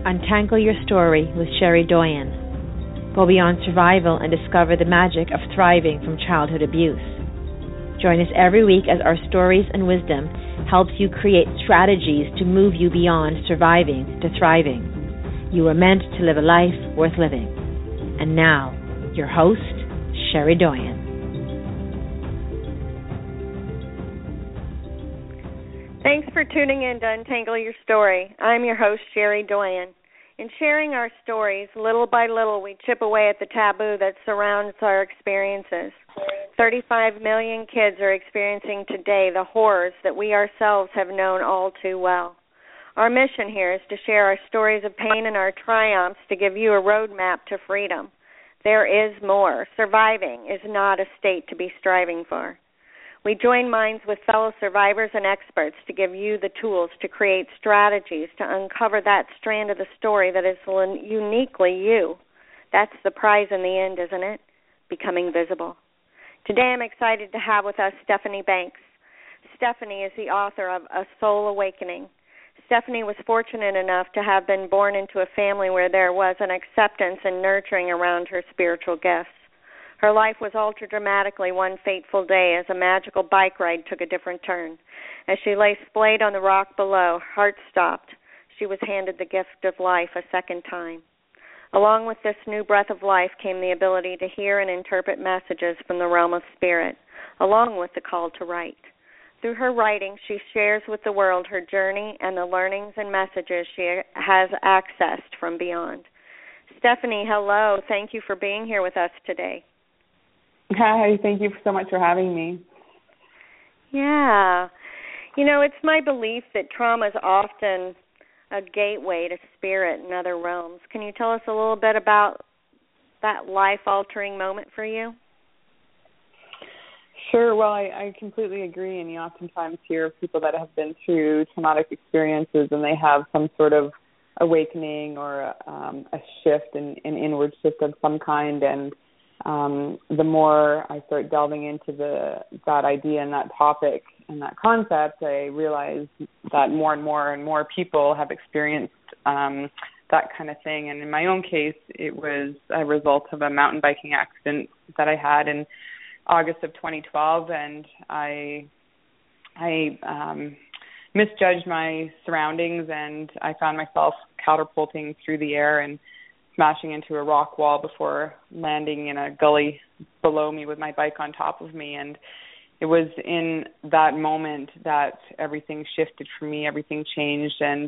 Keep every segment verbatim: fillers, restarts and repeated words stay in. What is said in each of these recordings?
Untangle your story with Sherry Doyen. Go beyond survival and discover the magic of thriving from childhood abuse. Join us every week as our stories and wisdom helps you create strategies to move you beyond surviving to thriving. You are meant to live a life worth living. And now, your host, Sherry Doyen. Thanks for tuning in to Untangle Your Story. I'm your host, Sherry Doyen. In sharing our stories, little by little, we chip away at the taboo that surrounds our experiences. thirty-five million kids are experiencing today the horrors that we ourselves have known all too well. Our mission here is to share our stories of pain and our triumphs to give you a roadmap to freedom. There is more. Surviving is not a state to be striving for. We join minds with fellow survivors and experts to give you the tools to create strategies to uncover that strand of the story that is uniquely you. That's the prize in the end, isn't it? Becoming visible. Today I'm excited to have with us Stephanie Banks. Stephanie is the author of A Soul Awakening. Stephanie was fortunate enough to have been born into a family where there was an acceptance and nurturing around her spiritual gifts. Her life was altered dramatically one fateful day as a magical bike ride took a different turn. As she lay splayed on the rock below, heart stopped. She was handed the gift of life a second time. Along with this new breath of life came the ability to hear and interpret messages from the realm of spirit, along with the call to write. Through her writing, she shares with the world her journey and the learnings and messages she has accessed from beyond. Stephanie, hello. Thank you for being here with us today. Hi, thank you so much for having me. Yeah. You know, it's my belief that trauma is often a gateway to spirit and other realms. Can you tell us a little bit about that life-altering moment for you? Sure. Well, I, I completely agree, and you oftentimes hear of people that have been through traumatic experiences and they have some sort of awakening or um, a shift, an, an inward shift of some kind, and Um, the more I start delving into the that idea and that topic and that concept, I realize that more and more and more people have experienced um, that kind of thing. And in my own case, it was a result of a mountain biking accident that I had in August of twenty twelve, and I I um, misjudged my surroundings, and I found myself catapulting through the air and smashing into a rock wall before landing in a gully below me with my bike on top of me. And it was in that moment that everything shifted for me, everything changed, and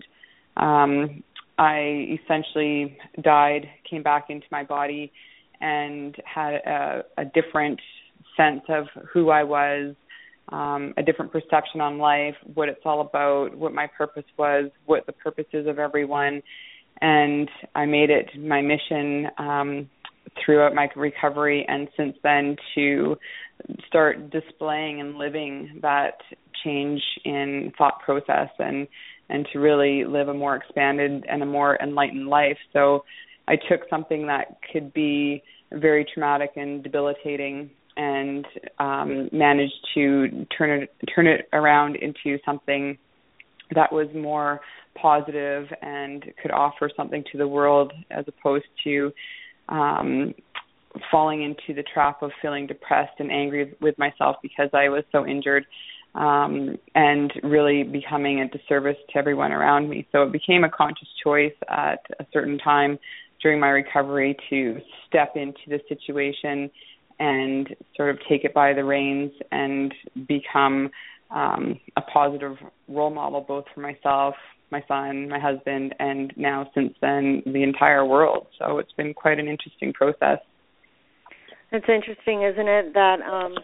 um, I essentially died, came back into my body, and had a, a different sense of who I was, um, a different perception on life, what it's all about, what my purpose was, what the purpose is of everyone. And I made it my mission um, throughout my recovery and since then to start displaying and living that change in thought process and, and to really live a more expanded and a more enlightened life. So I took something that could be very traumatic and debilitating and um, managed to turn it, turn it around into something that was more positive and could offer something to the world as opposed to um, falling into the trap of feeling depressed and angry with myself because I was so injured um, and really becoming a disservice to everyone around me. So it became a conscious choice at a certain time during my recovery to step into the situation and sort of take it by the reins and become um, a positive role model both for myself, my son, my husband, and now since then the entire world. So it's been quite an interesting process. It's interesting, isn't it, that um,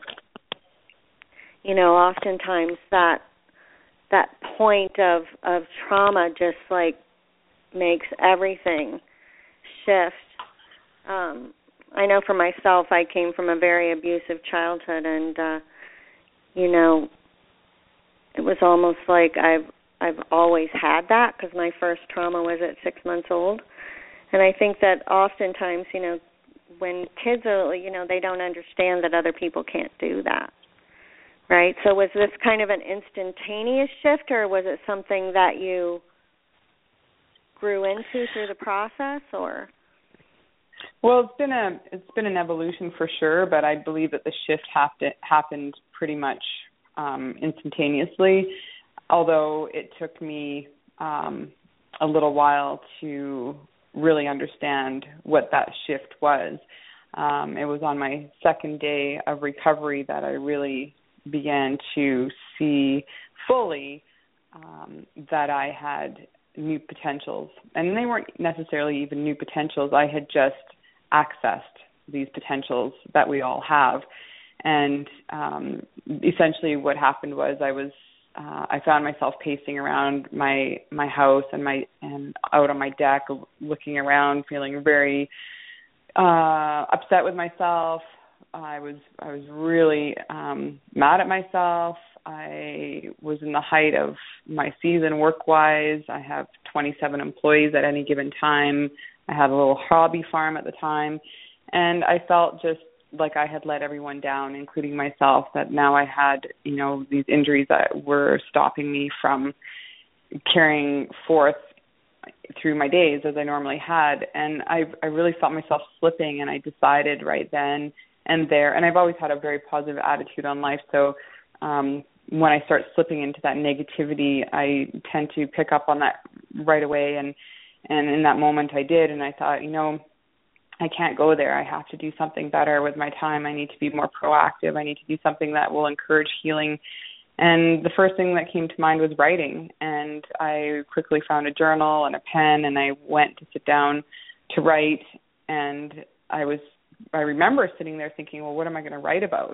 you know, oftentimes that that point of of trauma just like makes everything shift. Um, I know for myself, I came from a very abusive childhood, and uh, you know, it was almost like I've I've always had that because my first trauma was at six months old. And I think that oftentimes, you know, when kids are, you know, they don't understand that other people can't do that, right? So was this kind of an instantaneous shift, or was it something that you grew into through the process, or? Well, it's been a it's been an evolution for sure, but I believe that the shift happened happened pretty much um, instantaneously. Although it took me um, a little while to really understand what that shift was. Um, it was on my second day of recovery that I really began to see fully um, that I had new potentials. And they weren't necessarily even new potentials. I had just accessed these potentials that we all have. And um, essentially what happened was I was uh, I found myself pacing around my my house and my and out on my deck, looking around, feeling very uh, upset with myself. I was I was really um, mad at myself. I was in the height of my season work-wise. I have twenty-seven employees at any given time. I had a little hobby farm at the time, and I felt just like I had let everyone down, including myself, that now I had, you know, these injuries that were stopping me from carrying forth through my days as I normally had. And I I really felt myself slipping, and I decided right then and there, and I've always had a very positive attitude on life, so um, when I start slipping into that negativity, I tend to pick up on that right away, and, and in that moment I did, and I thought, you know, I can't go there. I have to do something better with my time. I need to be more proactive. I need to do something that will encourage healing. And the first thing that came to mind was writing. And I quickly found a journal and a pen, and I went to sit down to write. And I was, I remember sitting there thinking, well, what am I going to write about?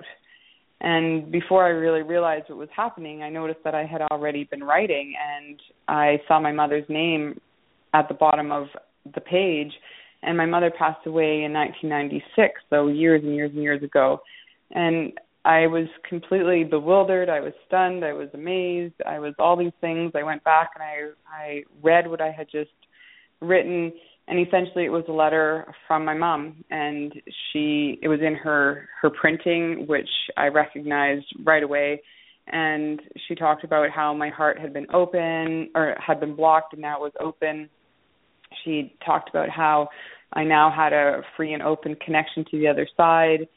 And before I really realized what was happening, I noticed that I had already been writing, and I saw my mother's name at the bottom of the page. And my mother passed away in nineteen ninety-six, so years and years and years ago. And I was completely bewildered. I was stunned. I was amazed. I was all these things. I went back and I, I read what I had just written, and essentially it was a letter from my mom. And she, it was in her, her printing, which I recognized right away. And she talked about how my heart had been open, or had been blocked, and now it was open. She talked about how I now had a free and open connection to the other side.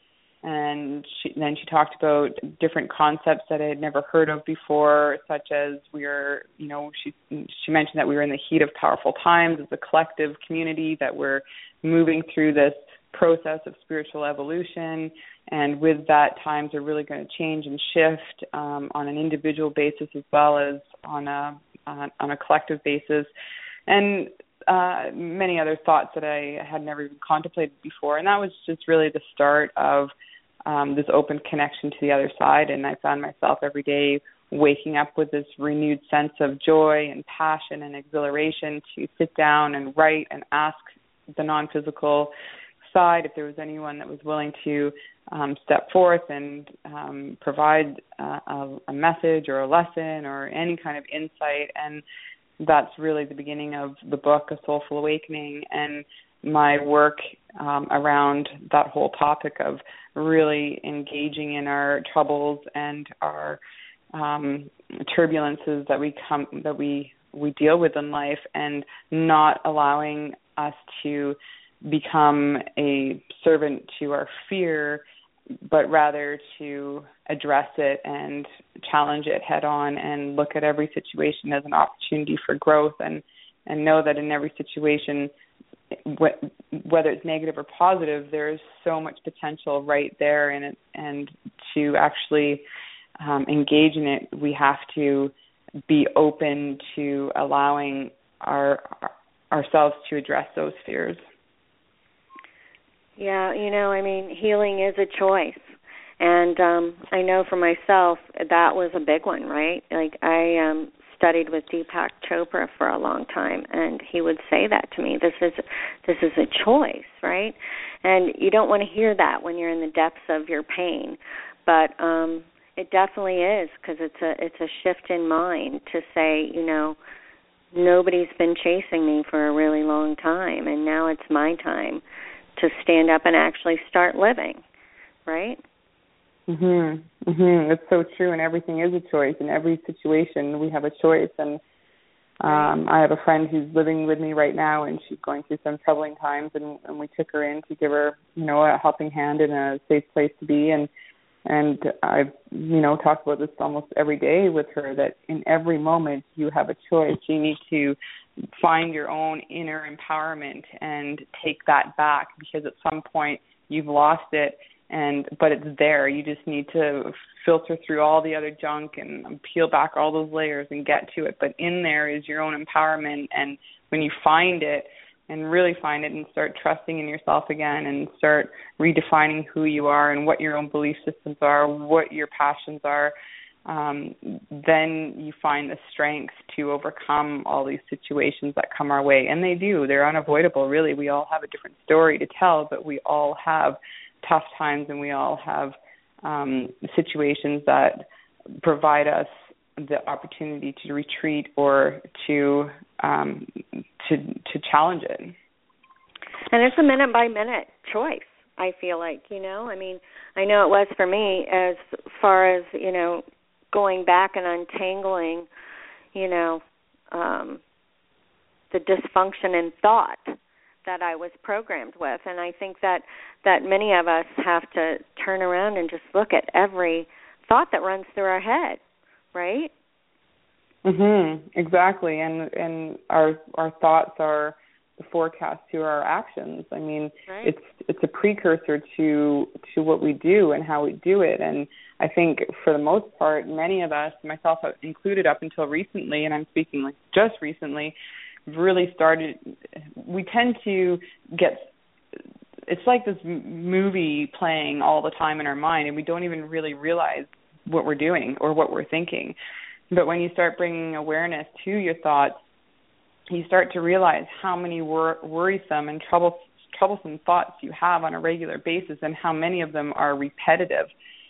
And she, then she talked about different concepts that I had never heard of before, such as we were, you know, she she mentioned that we were in the heat of powerful times as a collective community, that we're moving through this process of spiritual evolution. And with that, times are really going to change and shift um, on an individual basis as well as on a on, on a collective basis. And uh, many other thoughts that I had never even contemplated before. And that was just really the start of um, this open connection to the other side. And I found myself every day waking up with this renewed sense of joy and passion and exhilaration to sit down and write and ask the non-physical side if there was anyone that was willing to um, step forth and um, provide uh, a, a message or a lesson or any kind of insight. And that's really the beginning of the book, A Soulful Awakening, and my work um, around that whole topic of really engaging in our troubles and our um, turbulences that we come that we we deal with in life, and not allowing us to become a servant to our fear, but rather to address it and challenge it head on and look at every situation as an opportunity for growth, and, and know that in every situation, wh- whether it's negative or positive, there's so much potential right there in it, and to actually um, engage in it, we have to be open to allowing our, our ourselves to address those fears. Yeah, you know, I mean, healing is a choice. And um, I know for myself that was a big one, right? Like I um, studied with Deepak Chopra for a long time, and he would say that to me. This is this is a choice, right? And you don't want to hear that when you're in the depths of your pain, but um, it definitely is, because it's a it's a shift in mind to say, you know, nobody's been chasing me for a really long time, and now it's my time to stand up and actually start living, right? Mhm. Mhm. It's so true, and everything is a choice. In every situation, we have a choice, and Um, I have a friend who's living with me right now, and she's going through some troubling times, and, and we took her in to give her, you know, a helping hand and a safe place to be. And and I've, you know, talked about this almost every day with her, that in every moment you have a choice. You need to find your own inner empowerment and take that back, because at some point you've lost it, and but it's there. You just need to filter through all the other junk and peel back all those layers and get to it. But in there is your own empowerment, and when you find it and really find it and start trusting in yourself again and start redefining who you are and what your own belief systems are, what your passions are, um, then you find the strength to overcome all these situations that come our way. And they do. They're unavoidable, really. We all have a different story to tell, but we all have tough times, and we all have um, situations that provide us the opportunity to retreat or to um, to to challenge it. And it's a minute by minute choice, I feel like, you know. I mean, I know it was for me, as far as, you know, going back and untangling, you know, um, the dysfunction in thought that I was programmed with. And I think that, that many of us have to turn around and just look at every thought that runs through our head, right? Mhm. Exactly. And and our our thoughts are the forecast to our actions. I mean, right. it's it's a precursor to to what we do and how we do it. And I think for the most part, many of us, myself included up until recently, and I'm speaking like just recently, really started, we tend to get, it's like this movie playing all the time in our mind, and we don't even really realize what we're doing or what we're thinking. But when you start bringing awareness to your thoughts, you start to realize how many wor- worrisome and trouble- troublesome thoughts you have on a regular basis, and how many of them are repetitive.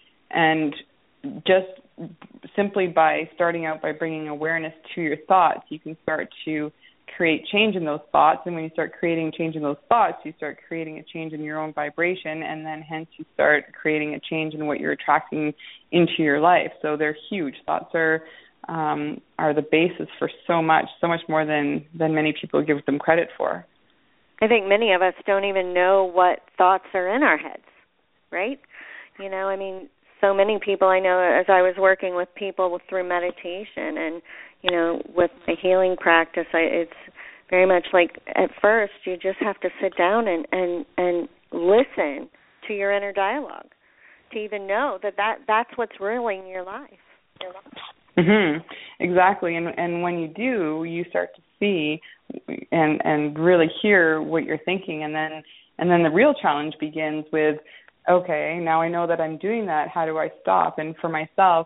And just simply by starting out by bringing awareness to your thoughts, you can start to create change in those thoughts. And when you start creating change in those thoughts, you start creating a change in your own vibration, and then hence you start creating a change in what you're attracting into your life. So they're huge. Thoughts are um, are the basis for so much, so much more than, than many people give them credit for. I think many of us don't even know what thoughts are in our heads, right? You know, I mean, so many people I know, as I was working with people through meditation and, you know, with the healing practice, I, it's very much like at first you just have to sit down and, and, and listen to your inner dialogue to even know that, that that's what's ruling your life. Your life. Mm-hmm. Exactly. And and when you do, you start to see and and really hear what you're thinking, and then and then the real challenge begins with, okay, now I know that I'm doing that. How do I stop? And for myself,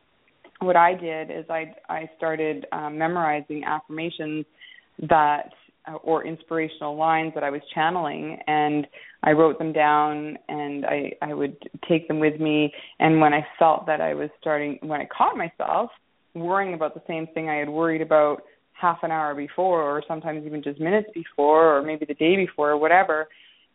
what I did is I I started um, memorizing affirmations that uh, or inspirational lines that I was channeling, and I wrote them down, and I, I would take them with me. And when I felt that I was starting, when I caught myself worrying about the same thing I had worried about half an hour before, or sometimes even just minutes before, or maybe the day before, or whatever,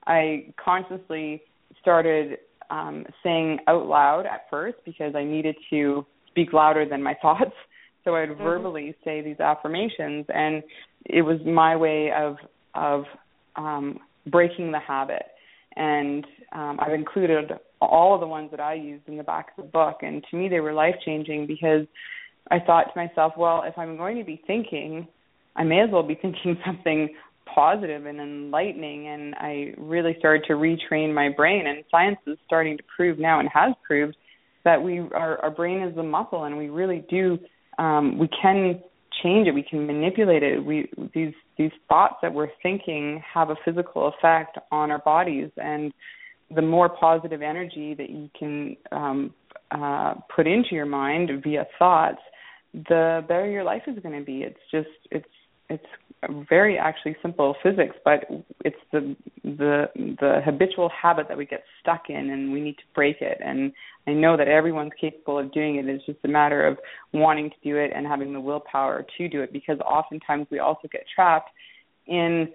I consciously started um, saying out loud at first, because I needed to speak louder than my thoughts. So I would mm-hmm. verbally say these affirmations, and it was my way of of um, breaking the habit. And um, I've included all of the ones that I used in the back of the book, and to me they were life-changing, because I thought to myself, well, if I'm going to be thinking, I may as well be thinking something positive and enlightening. And I really started to retrain my brain, and science is starting to prove now, and has proved, that we our, our brain is a muscle, and we really do um, we can change it, we can manipulate it. We these these thoughts that we're thinking have a physical effect on our bodies, and the more positive energy that you can um, uh, put into your mind via thoughts, the better your life is going to be. It's just it's it's very actually simple physics, but it's the the the habitual habit that we get stuck in, and we need to break it. And I know that everyone's capable of doing it. It's just a matter of wanting to do it and having the willpower to do it, because oftentimes we also get trapped in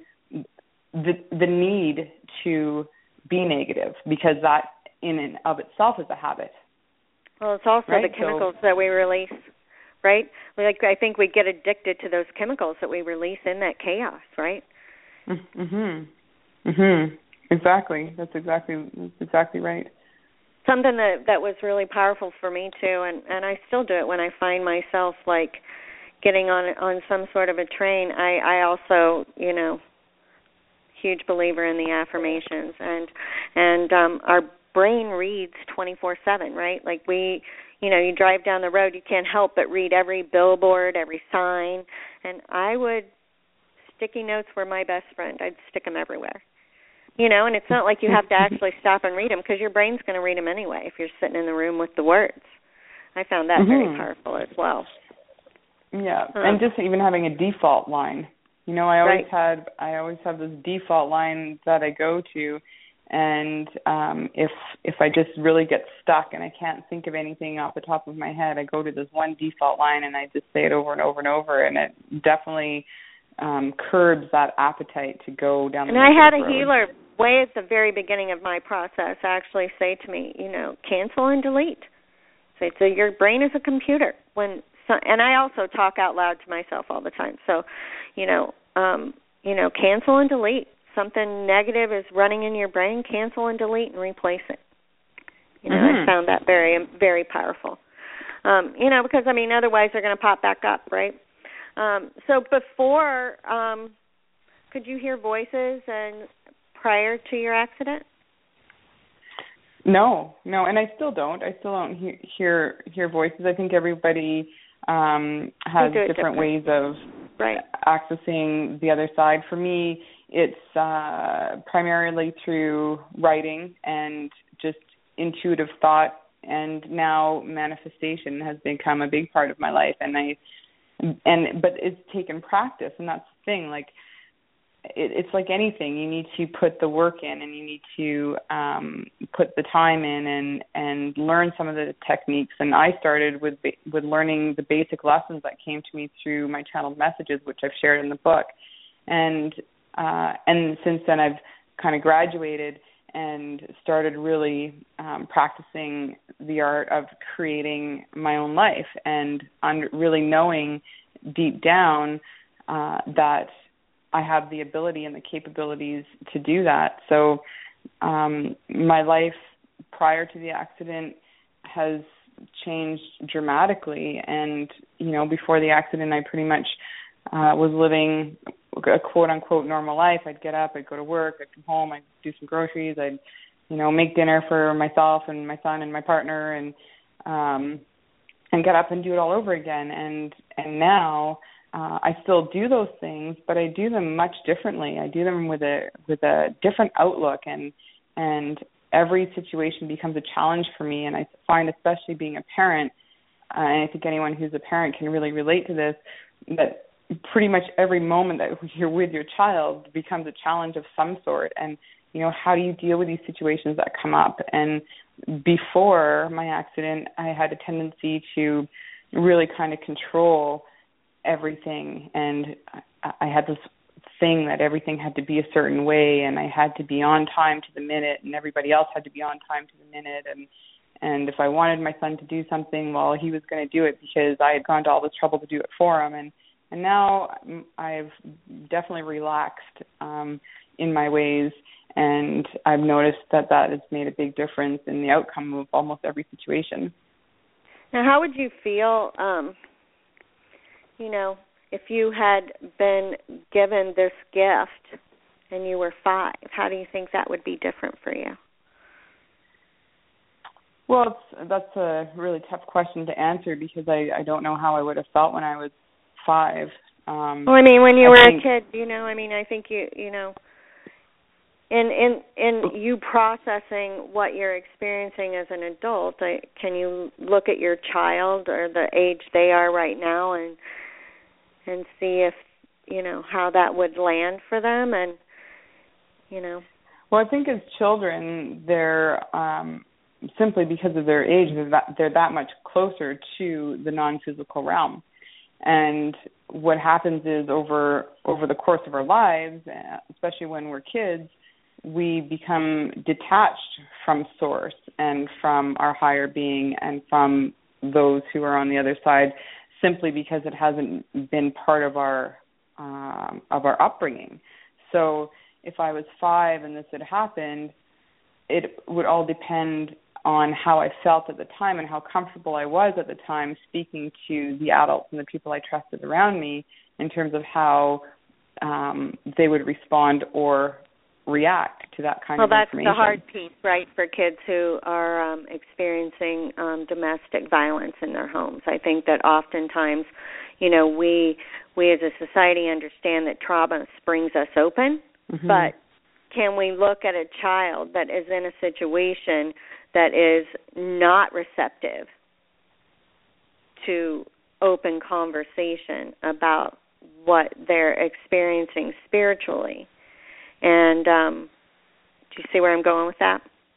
the the need to be negative, because that in and of itself is a habit. Well, it's also right? the chemicals so, that we release right? Like I think we get addicted to those chemicals that we release in that chaos, right? Mhm. Mhm. Exactly. That's exactly that's exactly right. Something that that was really powerful for me too, and and I still do it when I find myself like getting on on some sort of a train. I I also, you know, huge believer in the affirmations, and and um our brain reads twenty-four seven, right? Like we, you know, you drive down the road, you can't help but read every billboard, every sign, and I would, sticky notes were my best friend. I'd stick them everywhere. You know, and it's not like you have to actually stop and read them, because your brain's going to read them anyway if you're sitting in the room with the words. I found that mm-hmm. very powerful as well. Yeah, um, and just even having a default line. You know, I always right. had, I always have this default line that I go to, and um, if if I just really get stuck and I can't think of anything off the top of my head, I go to this one default line and I just say it over and over and over, and it definitely um, curbs that appetite to go down the road. And I had a healer way at the very beginning of my process actually say to me, you know, cancel and delete. So, so your brain is a computer. When so, and I also talk out loud to myself all the time. So, you know, um, you know, cancel and delete. Something negative is running in your brain, cancel and delete and replace it. You know, mm-hmm. I found that very, very powerful. Um, you know, because, I mean, otherwise they're going to pop back up, right? Um, so before, um, could you hear voices and prior to your accident? No, no, and I still don't. I still don't hear hear, hear voices. I think everybody um, has different, different ways of right. accessing the other side. For me, it's uh, primarily through writing and just intuitive thought, and now manifestation has become a big part of my life. And I, and but it's taken practice, and that's the thing. Like it, it's like anything, you need to put the work in, and you need to um, put the time in, and and learn some of the techniques. And I started with with learning the basic lessons that came to me through my channeled messages, which I've shared in the book, and Uh, and since then, I've kind of graduated and started really um, practicing the art of creating my own life, and un- really knowing deep down uh, that I have the ability and the capabilities to do that. So um, my life prior to the accident has changed dramatically. And, you know, before the accident, I pretty much uh, was living a quote-unquote normal life. I'd get up, I'd go to work, I'd come home, I'd do some groceries, I'd, you know, make dinner for myself and my son and my partner, and um, and get up and do it all over again. And and now uh, I still do those things, but I do them much differently. I do them with a with a different outlook, and and every situation becomes a challenge for me. And I find, especially being a parent, uh, and I think anyone who's a parent can really relate to this, that pretty much every moment that you're with your child becomes a challenge of some sort. And, you know, how do you deal with these situations that come up? And before my accident, I had a tendency to really kind of control everything. And I had this thing that everything had to be a certain way, and I had to be on time to the minute, and everybody else had to be on time to the minute. And and if I wanted my son to do something, well, he was going to do it because I had gone to all this trouble to do it for him. And And now I've definitely relaxed um, in my ways, and I've noticed that that has made a big difference in the outcome of almost every situation. Now, how would you feel, um, you know, if you had been given this gift and you were five? How do you think that would be different for you? Well, it's, that's a really tough question to answer, because I, I don't know how I would have felt when I was five. Um, well, I mean, when you I were think, a kid, you know, I mean, I think you, you know, in in in you processing what you're experiencing as an adult, I, can you look at your child or the age they are right now and and see if, you know, how that would land for them? And, you know. Well, I think as children, they're um, simply because of their age, they're that, they're that much closer to the non-physical realm. And what happens is over over the course of our lives, especially when we're kids, we become detached from source and from our higher being and from those who are on the other side. simply because it hasn't been part of our um, of our upbringing. So if I was five and this had happened, it would all depend on how I felt at the time and how comfortable I was at the time speaking to the adults and the people I trusted around me in terms of how um, they would respond or react to that kind well, of that's information. Well, that's the hard piece, right, for kids who are um, experiencing um, domestic violence in their homes. I think that oftentimes, you know, we we as a society understand that trauma springs us open, mm-hmm. but can we look at a child that is in a situation that is not receptive to open conversation about what they're experiencing spiritually? And um, do you see where I'm going with that?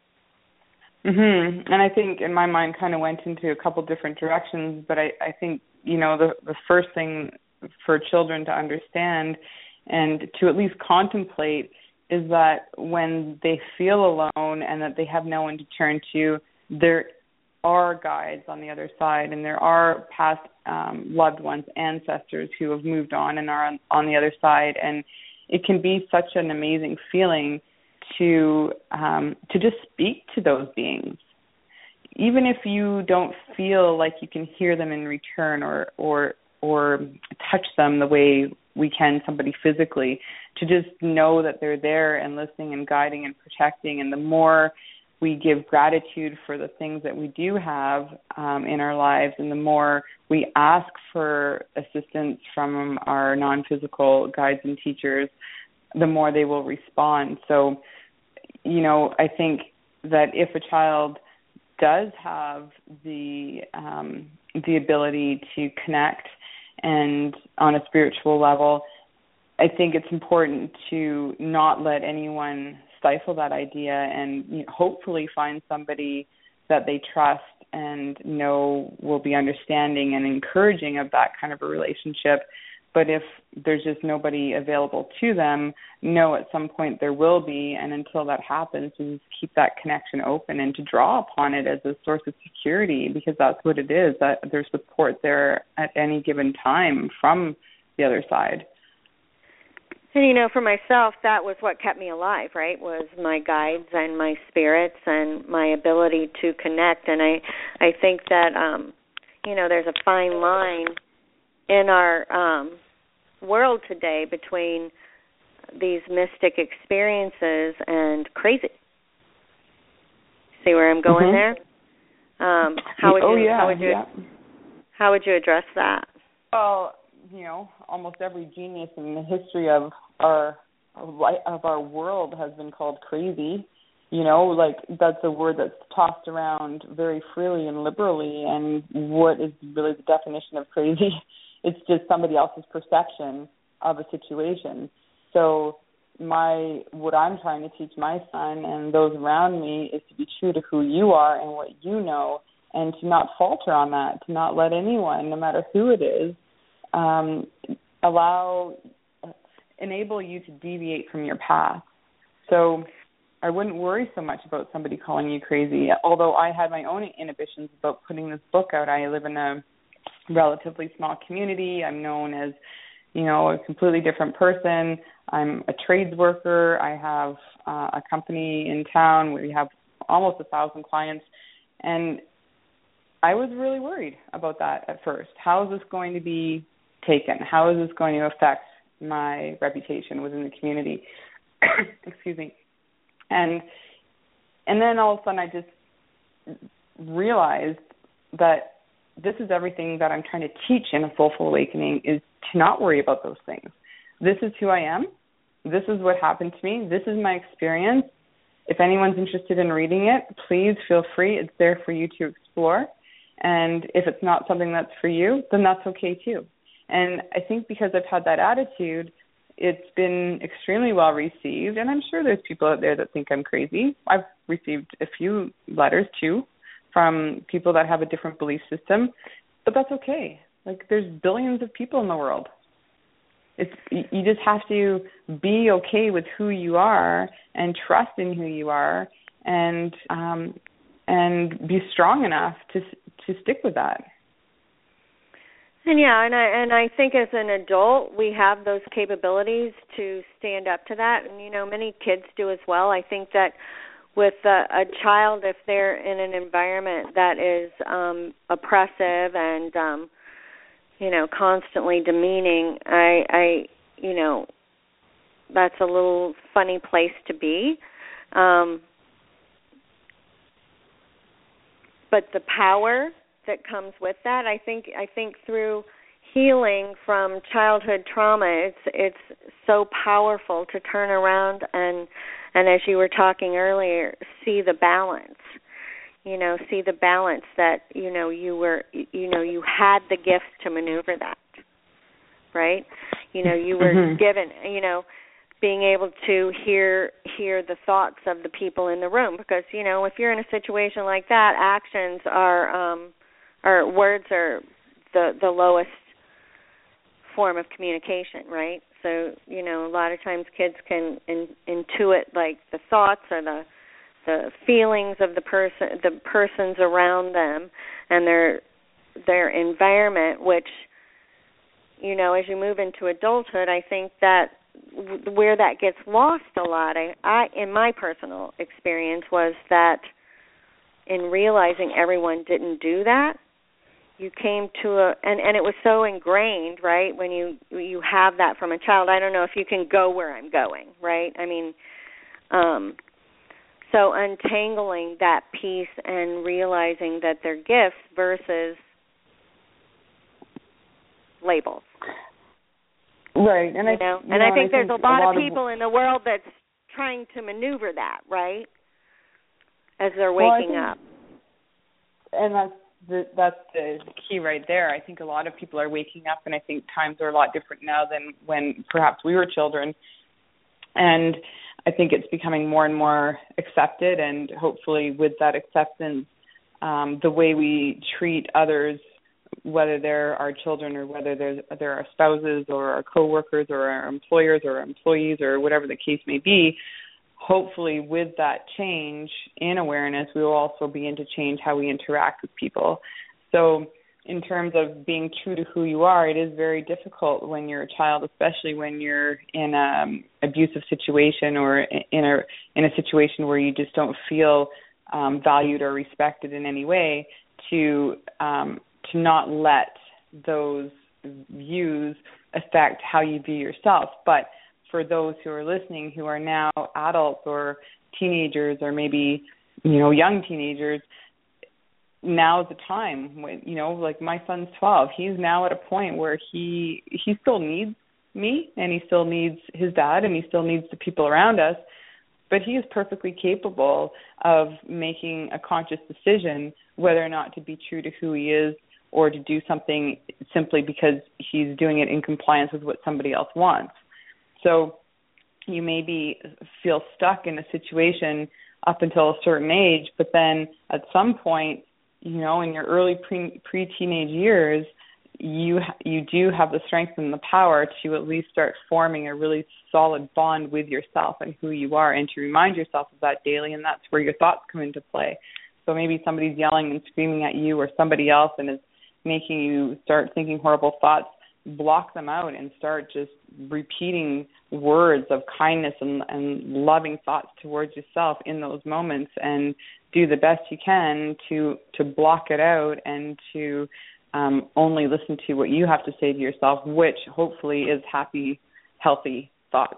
Mm-hmm. And I think in my mind kind of went into a couple different directions, but I, I think, you know, the, the first thing for children to understand and to at least contemplate is that when they feel alone and that they have no one to turn to, there are guides on the other side, and there are past um, loved ones, ancestors who have moved on and are on, on the other side. And it can be such an amazing feeling to um, to just speak to those beings, even if you don't feel like you can hear them in return or or or touch them the way we can somebody physically, to just know that they're there and listening and guiding and protecting. And the more we give gratitude for the things that we do have um, in our lives, and the more we ask for assistance from our non-physical guides and teachers, the more they will respond. So, you know, I think that if a child does have the um, the ability to connect and on a spiritual level, I think it's important to not let anyone stifle that idea, and you know, hopefully find somebody that they trust and know will be understanding and encouraging of that kind of a relationship. But if there's just nobody available to them, know at some point there will be, and until that happens, to just keep that connection open and to draw upon it as a source of security, because that's what it is, that there's support there at any given time from the other side. And, you know, for myself, that was what kept me alive, right, was my guides and my spirits and my ability to connect. And I, I think that, um, you know, there's a fine line in our um, world today between these mystic experiences and crazy. See where I'm going mm-hmm. there? Um, how would oh, you, yeah, how would you, yeah. how would you address that? Well, you know, almost every genius in the history of our of our world has been called crazy. You know, like that's a word that's tossed around very freely and liberally. And what is really the definition of crazy? It's just somebody else's perception of a situation. So my what I'm trying to teach my son and those around me is to be true to who you are and what you know, and to not falter on that, to not let anyone, no matter who it is, um, allow, enable you to deviate from your path. So I wouldn't worry so much about somebody calling you crazy, although I had my own inhibitions about putting this book out. I live in a relatively small community. I'm known as, you know, a completely different person. I'm a trades worker. I have uh, a company in town where we have almost a thousand clients. And I was really worried about that at first. How is this going to be taken? How is this going to affect my reputation within the community? Excuse me. And and then all of a sudden I just realized that this is everything that I'm trying to teach in A Soulful Awakening, is to not worry about those things. This is who I am. This is what happened to me. This is my experience. If anyone's interested in reading it, please feel free. It's there for you to explore. And if it's not something that's for you, then that's okay too. And I think because I've had that attitude, it's been extremely well received. And I'm sure there's people out there that think I'm crazy. I've received a few letters too from people that have a different belief system, but that's okay. Like, there's billions of people in the world. It's, you just have to be okay with who you are and trust in who you are, and um, and be strong enough to to stick with that. And yeah, and I and I think as an adult we have those capabilities to stand up to that, and you know many kids do as well. I think that with a, a child, if they're in an environment that is um, oppressive and um, you know constantly demeaning, I, I you know that's a little funny place to be. Um, but the power that comes with that, I think I think through healing from childhood trauma, it's it's so powerful to turn around and and as you were talking earlier, see the balance. You know, see the balance that, you know, you were you know, you had the gifts to maneuver that. Right? You know, you were mm-hmm. given, you know, being able to hear hear the thoughts of the people in the room, because, you know, if you're in a situation like that, actions are um or words are the, the lowest form of communication, right? So, you know, a lot of times kids can in, intuit like the thoughts or the the feelings of the person, the persons around them, and their their environment. Which, you know, as you move into adulthood, I think that where that gets lost a lot, I, I in my personal experience, was that in realizing everyone didn't do that, you came to a, and, and it was so ingrained, right, when you you have that from a child. I don't know if you can go where I'm going, right? I mean, um, so untangling that piece and realizing that they're gifts versus labels. Right. And you I, know? you and know, I think I there's think a lot, a lot of people of, in the world that's trying to maneuver that, right, as they're well, waking think, up. And that's The, that's the key right there. I think a lot of people are waking up, and I think times are a lot different now than when perhaps we were children. And I think it's becoming more and more accepted, and hopefully with that acceptance, um, the way we treat others, whether they're our children or whether they're, they're our spouses or our coworkers or our employers or our employees or whatever the case may be, hopefully with that change in awareness, we will also begin to change how we interact with people. So in terms of being true to who you are, it is very difficult when you're a child, especially when you're in an abusive situation or in a in a situation where you just don't feel um, valued or respected in any way, to um, to not let those views affect how you view yourself. But for those who are listening who are now adults or teenagers or maybe, you know, young teenagers, now is the time when, you know, like my son's twelve. He's now at a point where he he still needs me, and he still needs his dad, and he still needs the people around us, but he is perfectly capable of making a conscious decision whether or not to be true to who he is or to do something simply because he's doing it in compliance with what somebody else wants. So you maybe feel stuck in a situation up until a certain age, but then at some point, you know, in your early pre, pre-teenage years, you you do have the strength and the power to at least start forming a really solid bond with yourself and who you are, and to remind yourself of that daily, and that's where your thoughts come into play. So maybe somebody's yelling and screaming at you or somebody else and is making you start thinking horrible thoughts. Block them out and start just repeating words of kindness and, and loving thoughts towards yourself in those moments, and do the best you can to to block it out and to um, only listen to what you have to say to yourself, which hopefully is happy, healthy thoughts.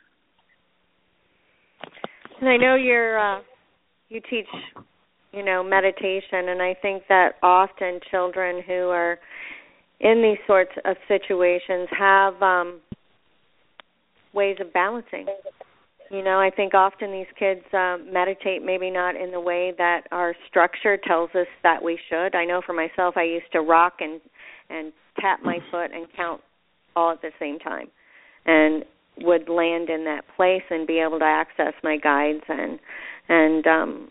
And I know you're uh, you teach, you know, meditation, and I think that often children who are in these sorts of situations have um, ways of balancing. You know, I think often these kids uh, meditate maybe not in the way that our structure tells us that we should. I know for myself, I used to rock and, and tap my foot and count all at the same time, and would land in that place and be able to access my guides and, and um,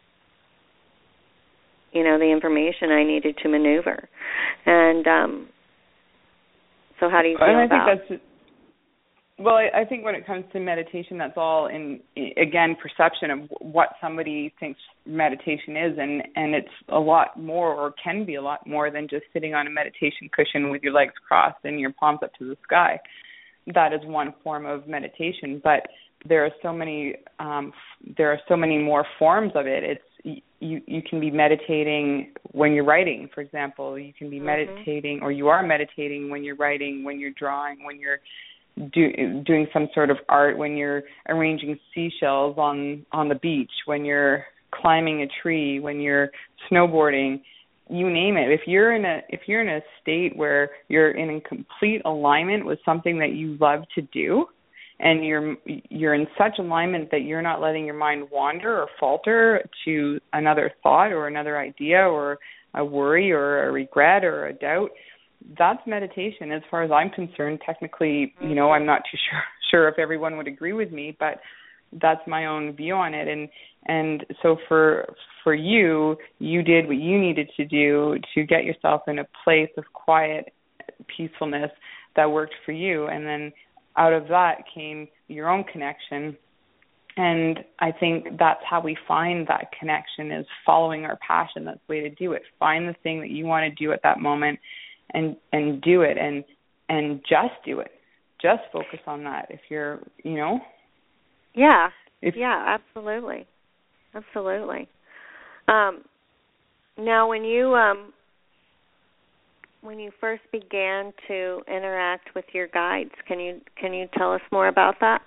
you know, the information I needed to maneuver. And um, so how do you feel and I about think that's Well, I, I think when it comes to meditation, that's all in, again, perception of what somebody thinks meditation is, and, and it's a lot more, or can be a lot more, than just sitting on a meditation cushion with your legs crossed and your palms up to the sky. That is one form of meditation, but there are so many um, there are so many more forms of it. It's you you can be meditating when you're writing, for example. You can be mm-hmm. meditating, or you are meditating when you're writing, when you're drawing, when you're do, doing some sort of art, when you're arranging seashells on on the beach, when you're climbing a tree, when you're snowboarding. You name it. If you're in a if you're in a state where you're in complete alignment with something that you love to do, and you're you're in such alignment that you're not letting your mind wander or falter to another thought or another idea or a worry or a regret or a doubt, that's meditation as far as I'm concerned. Technically, you know, I'm not too sure sure if everyone would agree with me, but that's my own view on it. And and so for for you, you did what you needed to do to get yourself in a place of quiet peacefulness that worked for you, and then out of that came your own connection. And I think that's how we find that connection, is following our passion. That's the way to do it. Find the thing that you want to do at that moment and and do it, and and just do it. Just focus on that. If you're, you know. Yeah. If, yeah, absolutely. Absolutely. Um, now, when you um, when you first began to interact with your guides, can you can you tell us more about that?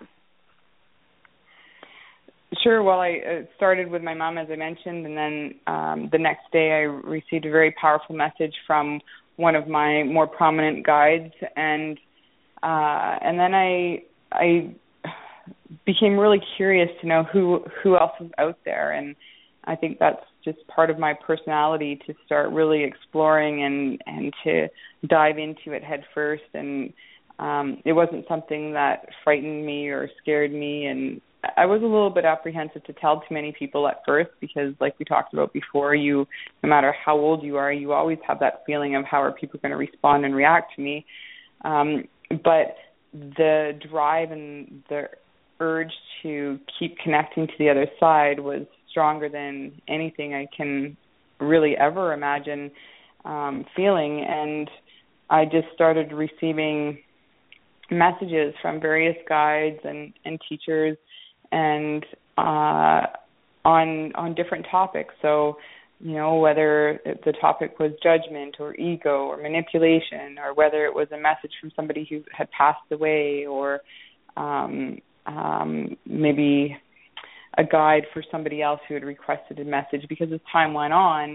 Sure. Well, I started with my mom, as I mentioned, and then um, the next day I received a very powerful message from one of my more prominent guides, and uh, and then I I became really curious to know who who else is out there, and I think that's just part of my personality, to start really exploring and and to dive into it head first. And um, it wasn't something that frightened me or scared me, and I was a little bit apprehensive to tell too many people at first, because like we talked about before, you, no matter how old you are, you always have that feeling of how are people going to respond and react to me. Um, but the drive and the urge to keep connecting to the other side was stronger than anything I can really ever imagine um, feeling. And I just started receiving messages from various guides and, and teachers, and uh, on on different topics. So, you know, whether the topic was judgment or ego or manipulation, or whether it was a message from somebody who had passed away, or um, um, maybe a guide for somebody else who had requested a message. Because as time went on,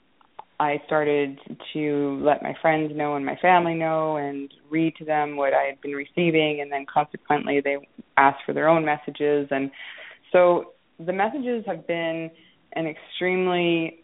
I started to let my friends know and my family know and read to them what I had been receiving, and then consequently they asked for their own messages. And so the messages have been an extremely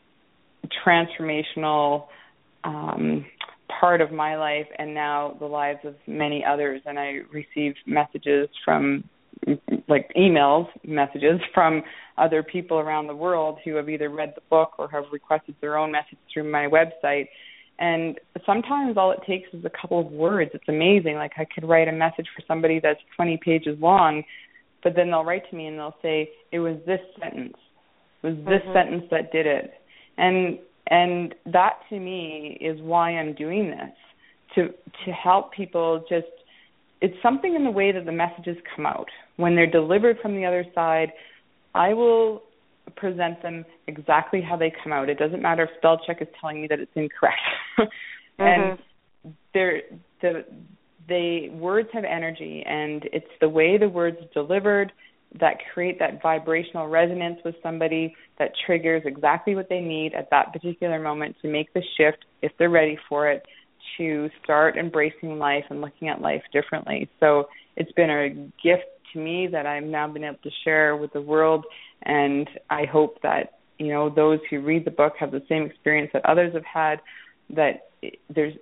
transformational um, part of my life, and now the lives of many others. And I receive messages from, like emails, messages from other people around the world who have either read the book or have requested their own message through my website. And sometimes all it takes is a couple of words. It's amazing. Like, I could write a message for somebody that's twenty pages long, but then they'll write to me and they'll say, it was this sentence. It was this mm-hmm. sentence that did it. And and that to me is why I'm doing this, to to help people. Just, it's something in the way that the messages come out. When they're delivered from the other side, I will present them exactly how they come out. It doesn't matter if spell check is telling me that it's incorrect. mm-hmm. And they're, the the words have energy, and it's the way the words are delivered that create that vibrational resonance with somebody that triggers exactly what they need at that particular moment to make the shift, if they're ready for it, to start embracing life and looking at life differently. So it's been a gift to me that I've now been able to share with the world, and I hope that, you know, those who read the book have the same experience that others have had, that there's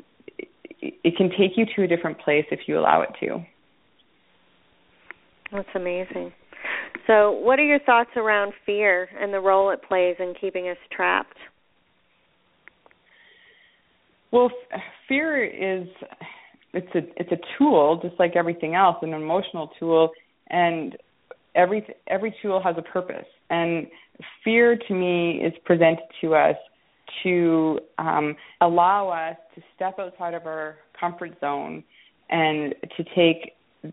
it can take you to a different place if you allow it to. That's amazing. So what are your thoughts around fear and the role it plays in keeping us trapped? Well, f- fear is it's a it's a tool, just like everything else, an emotional tool, and every every tool has a purpose. And fear, to me, is presented to us to um, allow us to step outside of our comfort zone and to take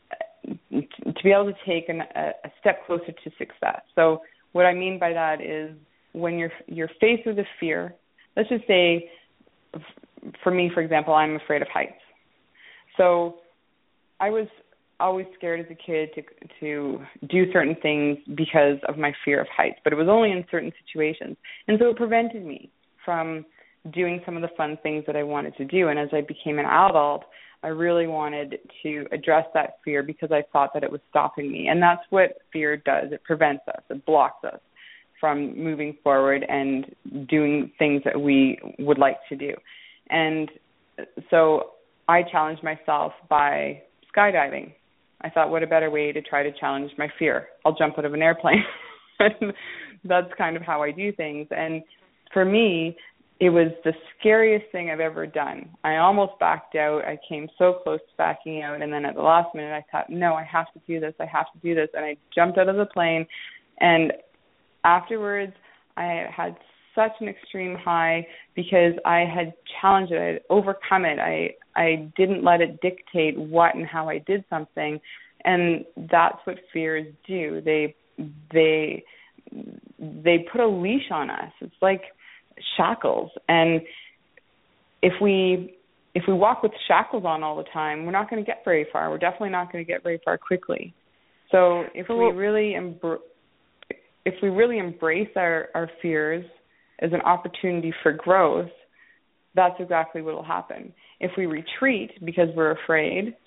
to be able to take an, a, a step closer to success. So what I mean by that is when you're you're faced with a fear, let's just say, for me, for example, I'm afraid of heights. So I was always scared as a kid to to do certain things because of my fear of heights, but it was only in certain situations. And so it prevented me from doing some of the fun things that I wanted to do. And as I became an adult, I really wanted to address that fear because I thought that it was stopping me. And that's what fear does. It prevents us. It blocks us from moving forward and doing things that we would like to do. And so I challenged myself by skydiving. I thought, what a better way to try to challenge my fear? I'll jump out of an airplane. That's kind of how I do things. And for me, it was the scariest thing I've ever done. I almost backed out. I came so close to backing out. And then at the last minute, I thought, no, I have to do this. I have to do this. And I jumped out of the plane. And afterwards, I had such an extreme high because I had challenged it. I had overcome it. I I didn't let it dictate what and how I did something. And that's what fears do. They they they put a leash on us. It's like shackles. And if we if we walk with shackles on all the time, we're not going to get very far. We're definitely not going to get very far quickly. So if we really embr- if we really embrace our, our fears as an opportunity for growth, that's exactly what will happen. If we retreat because we're afraid,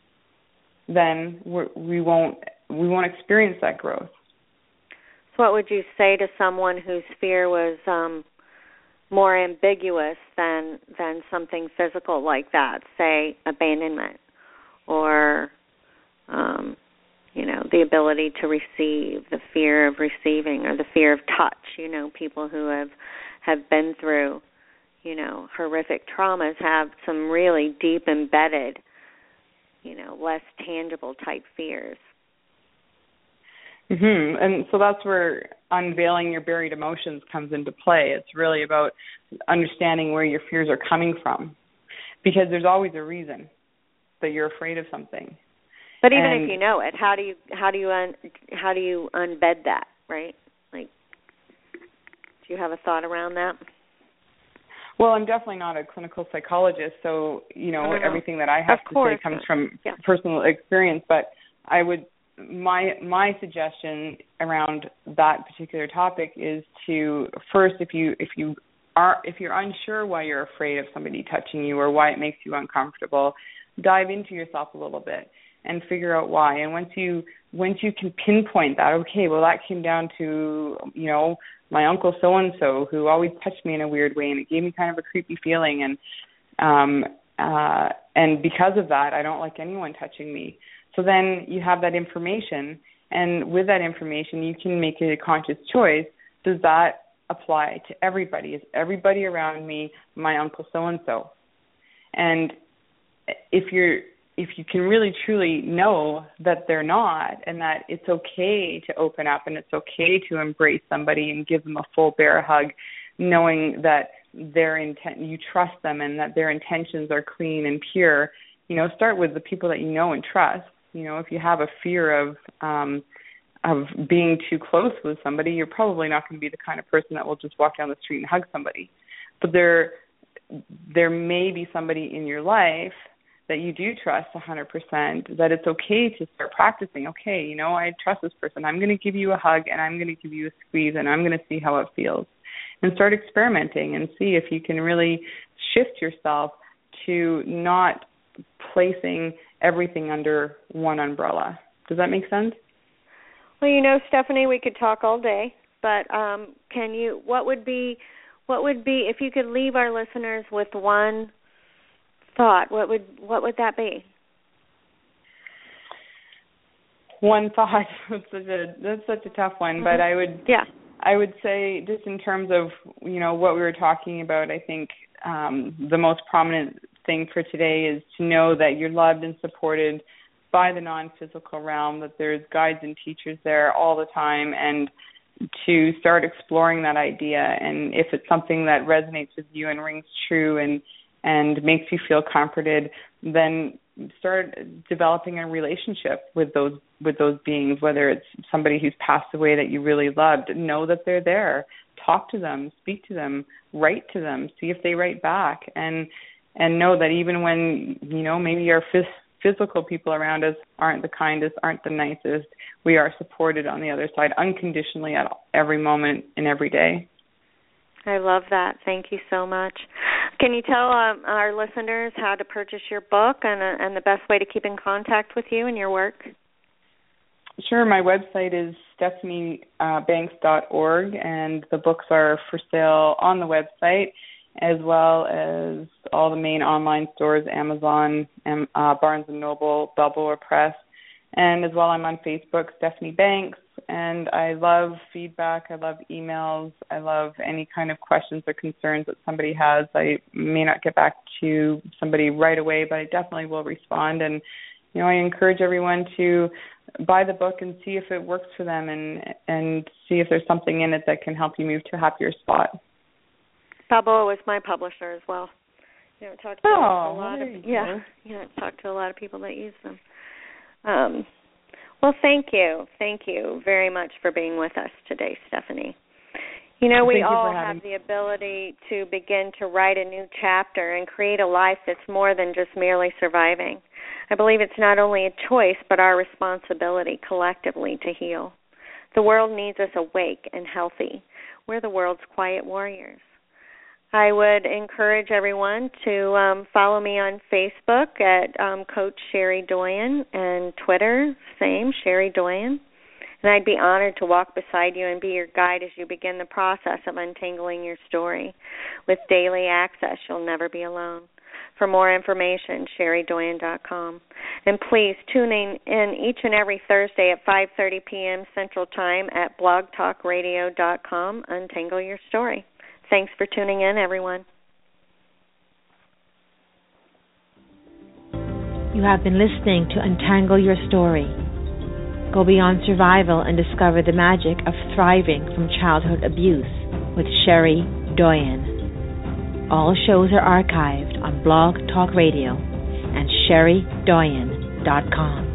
then we're, we won't we won't experience that growth. So what would you say to someone whose fear was um, more ambiguous than than something physical like that, say abandonment or um, you know, the ability to receive, the fear of receiving, or the fear of touch? You know, people who have have been through, you know, horrific traumas have some really deep embedded, you know, less tangible type fears. Mm-hmm. And so that's where unveiling your buried emotions comes into play. It's really about understanding where your fears are coming from, because there's always a reason that you're afraid of something. But even and, if you know it, how do you how do you un, how do you unbed that, right? Like, do you have a thought around that? Well, I'm definitely not a clinical psychologist, so you know, know. everything that I have of to course. say comes from yeah. personal experience. But I would my my suggestion around that particular topic is to first, if you if you are if you're unsure why you're afraid of somebody touching you or why it makes you uncomfortable, dive into yourself a little bit and figure out why. And once you once you can pinpoint that, okay, well, that came down to, you know, my uncle so-and-so who always touched me in a weird way, and it gave me kind of a creepy feeling. And um, uh, and because of that, I don't like anyone touching me. So then you have that information, and with that information, you can make a conscious choice. Does that apply to everybody? Is everybody around me my uncle so-and-so? And if you're if you can really truly know that they're not, and that it's okay to open up and it's okay to embrace somebody and give them a full bear hug, knowing that their intent, you trust them and that their intentions are clean and pure, you know, start with the people that you know and trust. You know, if you have a fear of um, of being too close with somebody, you're probably not going to be the kind of person that will just walk down the street and hug somebody. But there, there may be somebody in your life that you do trust one hundred percent, that it's okay to start practicing. Okay, you know, I trust this person. I'm going to give you a hug and I'm going to give you a squeeze and I'm going to see how it feels. And start experimenting and see if you can really shift yourself to not placing everything under one umbrella. Does that make sense? Well, you know, Stephanie, we could talk all day, but um, can you, what would be, what would be, if you could leave our listeners with one thought, what would what would that be? One thought. That's such a that's such a tough one, mm-hmm. but I would yeah. I would say, just in terms of, you know, what we were talking about, I think um, the most prominent thing for today is to know that you're loved and supported by the non-physical realm, that there's guides and teachers there all the time, and to start exploring that idea. And if it's something that resonates with you and rings true and and makes you feel comforted, then start developing a relationship with those with those beings, whether it's somebody who's passed away that you really loved. Know that they're there. Talk to them, speak to them, write to them, see if they write back, and and know that even when, you know, maybe our phys- physical people around us aren't the kindest, aren't the nicest, we are supported on the other side unconditionally at every moment and every day. I love that. Thank you so much. Can you tell um, our listeners how to purchase your book and, uh, and the best way to keep in contact with you and your work? Sure. My website is stephanie banks dot org, and the books are for sale on the website, as well as all the main online stores, Amazon, and, uh, Barnes and Noble, Balboa Press, and as well I'm on Facebook, Stephanie Banks, and I love feedback. I love emails. I love any kind of questions or concerns that somebody has. I may not get back to somebody right away, but I definitely will respond. And, you know, I encourage everyone to buy the book and see if it works for them, and and see if there's something in it that can help you move to a happier spot. Balboa was my publisher as well. You know, talked to oh, a lot of yeah, yeah, talked to a lot of people that use them. Um, well, thank you, thank you very much for being with us today, Stephanie. You know, we thank all have the ability to begin to write a new chapter and create a life that's more than just merely surviving. I believe it's not only a choice, but our responsibility collectively to heal. The world needs us awake and healthy. We're the world's quiet warriors. I would encourage everyone to um, follow me on Facebook at um, Coach Sherry Doyen, and Twitter, same, Sherry Doyen. And I'd be honored to walk beside you and be your guide as you begin the process of untangling your story. With daily access, you'll never be alone. For more information, sherry doyen dot com. And please tune in, in each and every Thursday at five thirty p.m. Central Time at blog talk radio dot com. Untangle your story. Thanks for tuning in, everyone. You have been listening to Untangle Your Story. Go beyond survival and discover the magic of thriving from childhood abuse with Sherry Doyen. All shows are archived on Blog Talk Radio and sherry doyen dot com.